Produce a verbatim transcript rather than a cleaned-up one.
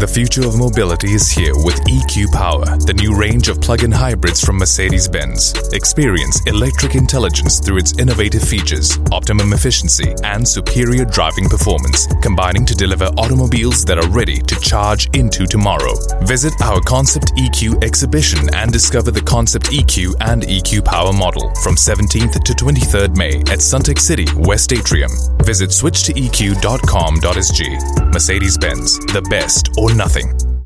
The future of mobility is here with E Q Power, the new range of plug-in hybrids from Mercedes-Benz. Experience electric intelligence through its innovative features, optimum efficiency, and superior driving performance, combining to deliver automobiles that are ready to charge into tomorrow. Visit our Concept E Q exhibition and discover the Concept E Q and E Q Power model from seventeenth to twenty-third May at Suntec City, West Atrium. Visit switch to e q dot com dot s g. Mercedes-Benz, the best or nothing.